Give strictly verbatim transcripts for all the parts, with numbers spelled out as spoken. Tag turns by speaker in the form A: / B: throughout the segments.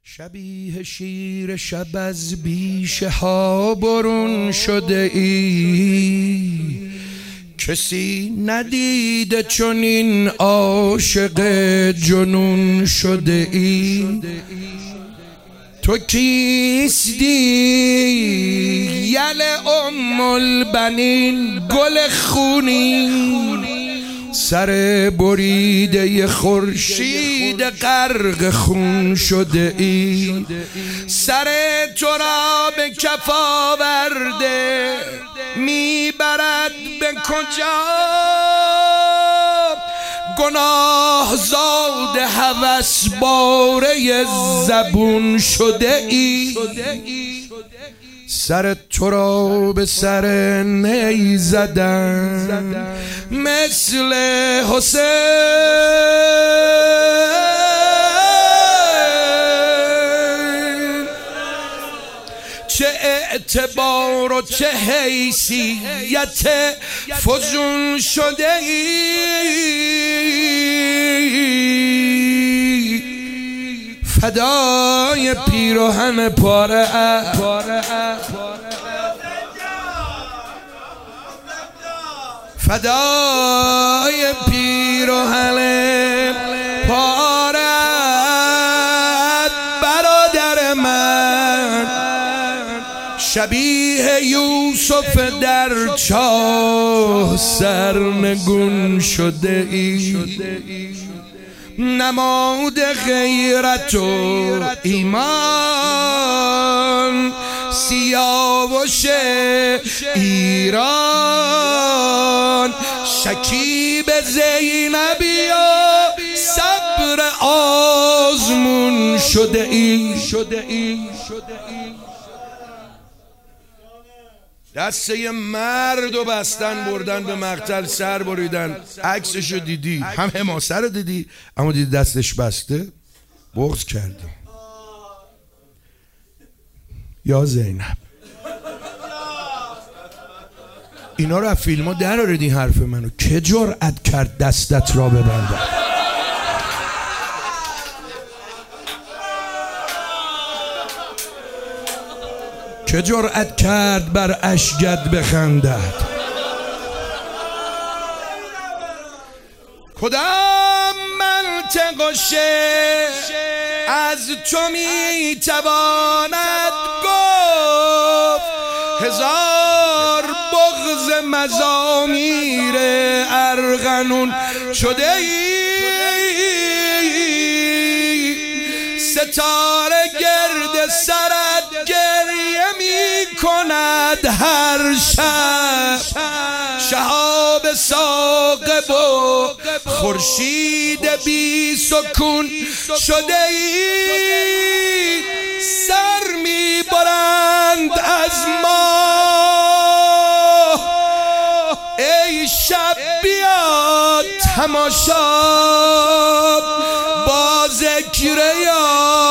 A: شبیه شیر شب از بیشه ها برون شده ای، کسی ندیده چون این عاشق جنون شده ای. تو کیستی یل ام البنین گل خونین، سر بریده خورشید غرق خون شده ای. سر تو را به کف آورده میبرد به کجا، گناه زاد هوس باره زبون شده ای. سر تو را به سر نی زدن مثل حسین، چه اعتبار و چه حیثیت فزون شده ای. فدای پیراهن پاره فدای پیراهن پاره برادر من، شبیه یوسف در چاه سرنگون شده ای. نماد غیرت و ایمان سیاوش ایران، شکیب زینبیا صبر آزمون شده ای. دسته یه مرد و بستن بردن به مقتل، سر بریدن. عکسشو دیدی، هم حماسه رو دیدی، اما دیدی دستش بسته، بغض کردی. یا زینب اینا رو از فیلم ها در آوردی. حرف منو که جرأت کرد دستت را ببنده؟ که جرأت کرد بر اشگد بخندد؟ کدام منطق و شعر از تو میتواند گفت؟ هزار بغض مزامیر ارغنون شده ای. ستاره گرد سرت گریه می کند هر شب، شهاب ثاقب و خورشید بی سکون شده ای. سر می برند از ما ای شب بیا تماشا، با ذکر یا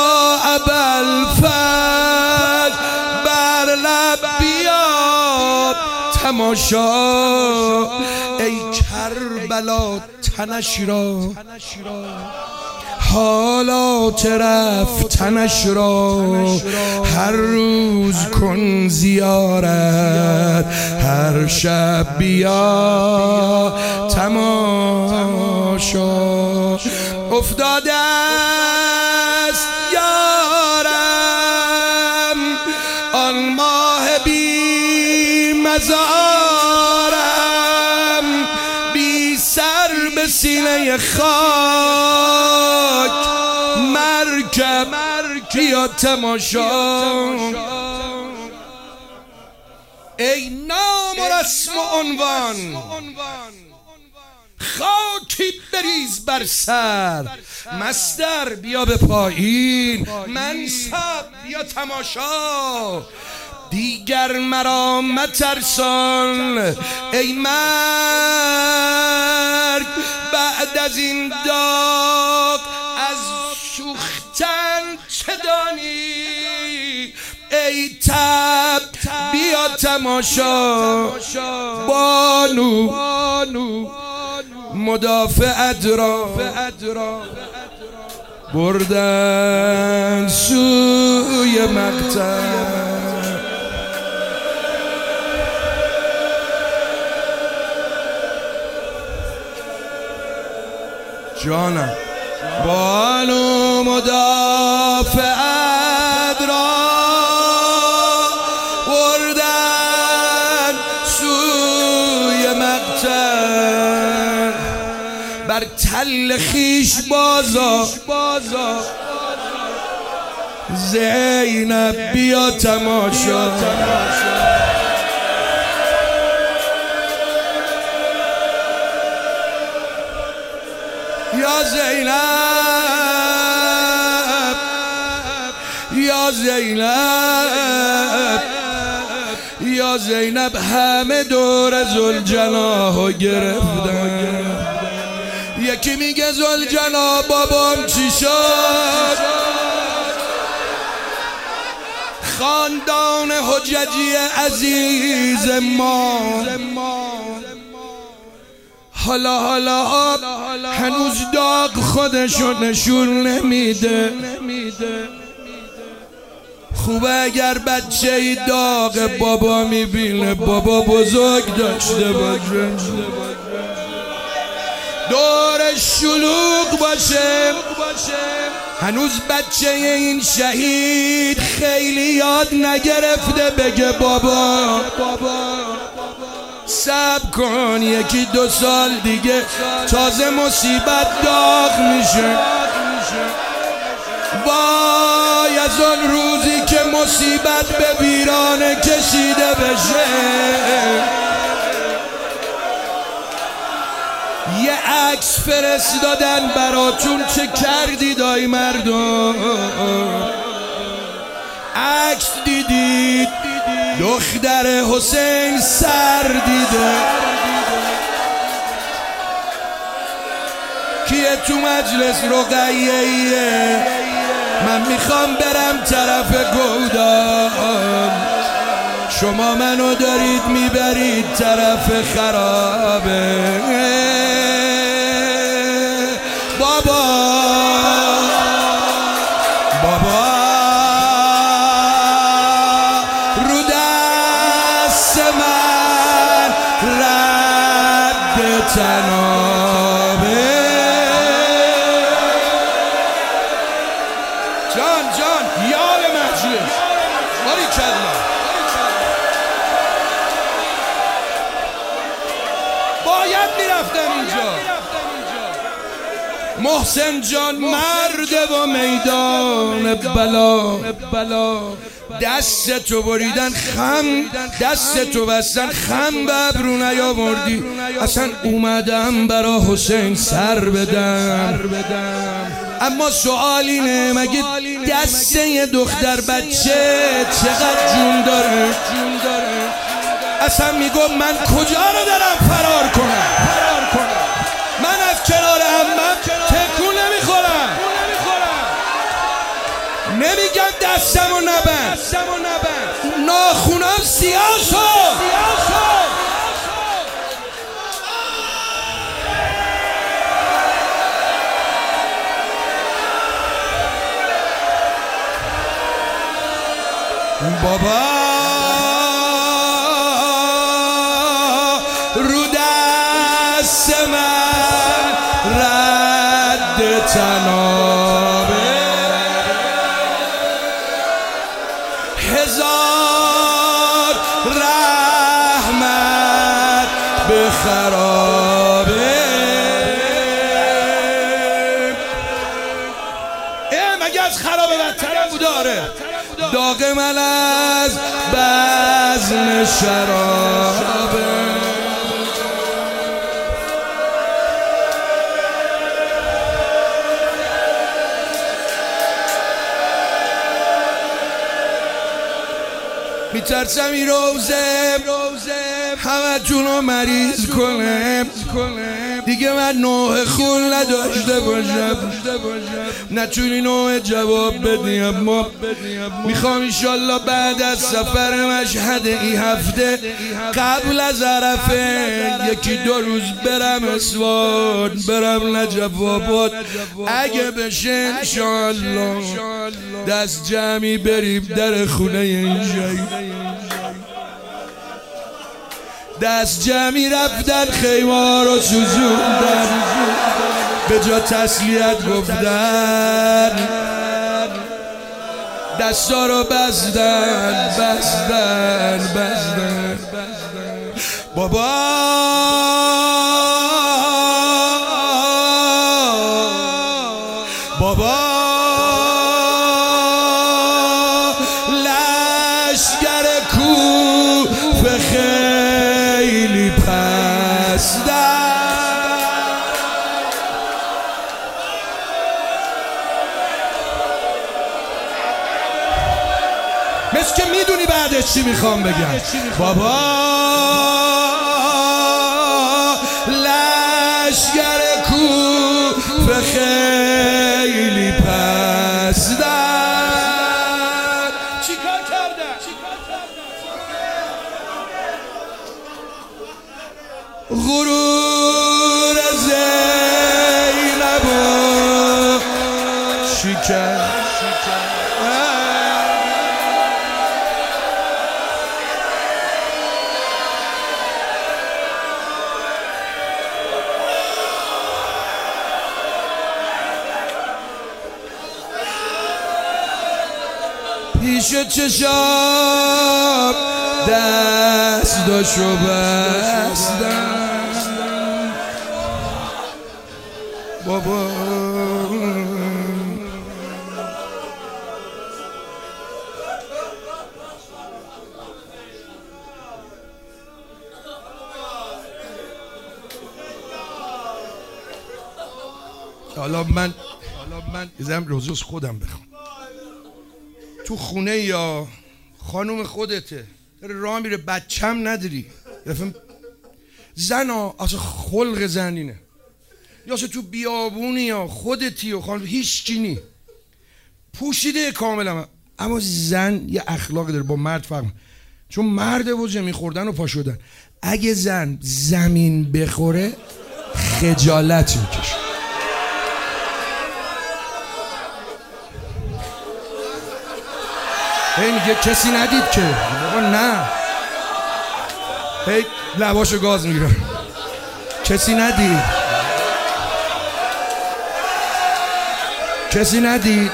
A: ابوالفضل بر لب بیا تماشا. ای کربلا تنش را، حالات رفتنش را هر روز کن زیارت، هر شب بیا تماشا. افتاده است یارم آن ماه بی مزارم، بی سر به سینه خاک، مرکب بیا تماشا. ای نام و رسم و عنوان، خاکی بریز بر سر. مصدر بیا به پایین، منصب بیا تماشا. دیگر مرا مترسان ای مرگ، بعد از این داغ از سوختن چه دانی؟ ای تب بیا تماشا. بانو مدافعت را بردن سوی مقتل. جانم بانو مدافعت را بردن سوی مقتل. بر تل خویش بازا زینب بیا تماشا. یا زینب یا زینب یا زینب همه دور ذوالجلاله گرفتن. یکی میگه ذوالجلاله بابام چی شد؟ خاندان حججی عزیز ما حالا حالا هنوز داغ خودشو نشون نمیده. خوبه اگر بچه ای داغ بابا میبینه بابا بزرگ داشته باشه، دورش شلوغ باشه. هنوز بچه این شهید خیلی یاد نگرفته بگه بابا. صبر کن یکی دو سال دیگه تازه مصیبت داغ میشه. وای از اون روزی که مصیبت به ویرانه کشیده بشه. یه عکس فرستادن براتون چه کردید آی مردم؟ عکس دیدید دختر حسین سر دیده. کیه تو مجلس رقیه؟ من میخوام برم طرف گودان، شما منو دارید میبرید طرف خرابه. بابا بابا رو دست من رد تنابه. جان جان یال مجلس باریکلا. باید میرفتم اینجا. محسن جان مرد و میدان بلا، دست تو بریدن خم، دست تو بستن خم به ابرو نیاوردی. اصلا اومدم برا حسین سر بدم. اما سوال اینه مگه دست یه دختر بچه چقدر جون داره؟ اصلا میگم من کجا رو دارم فرار کنم؟ من از کنار عمم تکون نمیخورم. نمیگم دستمو نبند، ناخونم سیاه شد. بابا رو دست من رد تنابه. هزار رحمت به خرابه. اه مگه از خرابه بدترم بود؟ داره داغ من از بزم شرابه. میترسم این روزه همه تونو مریض کنه دیگه، من نوع خون نداشته باشم. نتونی نوع جواب بدی، اما میخوام انشالله بعد از سفر مشهد این هفته قبل از عرفه یکی دو روز برم اصفهان، برم نجف آباد، اگه بشه انشالله دست جمعی بریم در خونه این شهید، دست جمعی رفتن خیمه رو سوزوندن، به جا تسلیت گفتن دستا رو بستن بستن بستن بابا بابا لشگر کوفه خیلی پستن، مثل که میدونی بعدش چی میخوام بگم. بابا لشگر کوفه خیلی پستن، چی کار کردن؟ غرور زینب و شکر پیش چشام دست داشو بستن بابا حالا من حالا من یزم روزوز خودم بخوام. تو خونه یا خانوم خودته داره راه میره، بچم نداری، زن ها اصلا خلق زنینه، یا تو بیابونی یا خودتی و خانوم هیچ چی نی، پوشیده کاملا، اما زن یه اخلاق داره با مرد فرق، چون مرد وجه میخوردن و پا شدن، اگه زن زمین بخوره خجالت میکشه. هی میگه کسی ندید که، بابا نه، هی لباشو گاز میگیره، کسی ندید کسی ندید.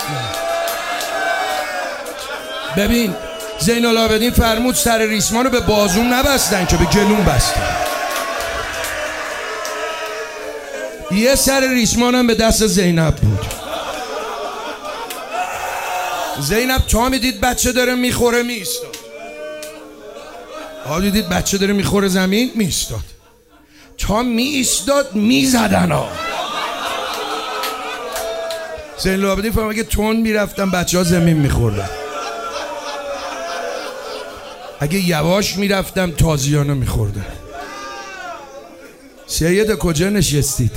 A: ببین زین العابدین فرمود سر ریسمانو به بازوم نبستن که به گلوم بستن، یه سر ریسمانم به دست زینب بود. زینب تا میدید بچه داره میخوره میستاد، تا میدید بچه داره میخوره زمین میستاد، تا میستاد میزدن ها. زین العابدین فرمود اگه تون میرفتن بچه ها زمین میخوردن، اگه یواش میرفتم تازیانه میخوردن. سید کجا نشستید؟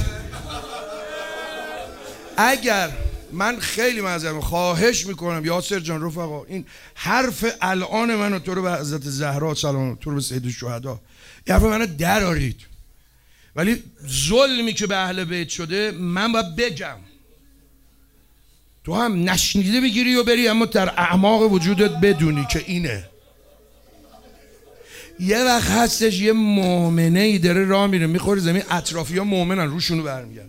A: اگر من خیلی معذرت خواهش میکنم یاسر جان رفقا، این حرف الان منو تو رو به حضرت زهرا سلام، تو رو به سید الشهدا، این حرف منو درارید، ولی ظلمی که به اهل بیت شده من باید بگم، تو هم نشنیده بگیری و بری، اما در اعماق وجودت بدونی که اینه. یه وقت هستش یه مؤمنه ای داره راه میره میخوره زمین، اطرافی ها مؤمنن روشونو برمیگردن.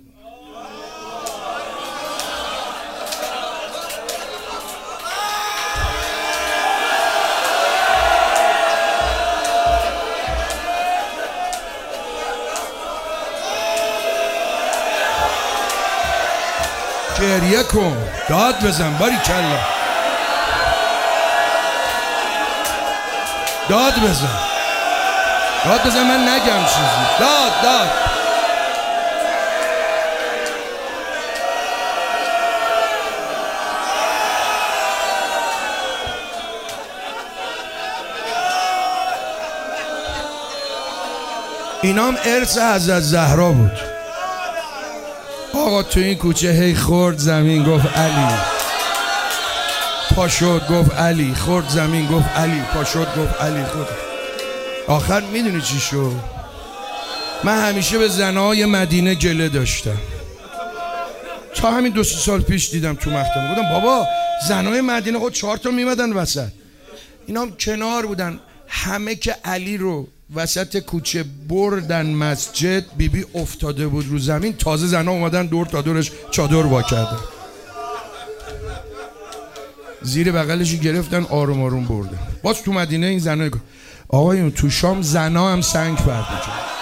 A: گریه کن، داد بزن، باری کلا داد بزن، داد بزن، من نگم چیزی، داد داد اینام ارث حضرت زهرا بود. آقا تو این کوچه هی خورد زمین گفت علی، پا شد گفت علی، خورد زمین گفت علی، پا شد گفت علی، خورد. آخر میدونی چی شد؟ من همیشه به زنهای مدینه گله داشتم، تا همین دو سه سال پیش دیدم تو مختم، گفتم بابا زنهای مدینه خود چهار تا میمدن وسط، اینا هم کنار بودن، همه که علی رو وسط کوچه بردن مسجد، بیبی بی افتاده بود رو زمین، تازه زنها اومدن دور تا دورش چادر وا کردن، زیر بغلش گرفتن آروم آروم بردن. باز تو مدینه این زنها، آقایون تو شام زنها هم سنگ پرت می‌کردن.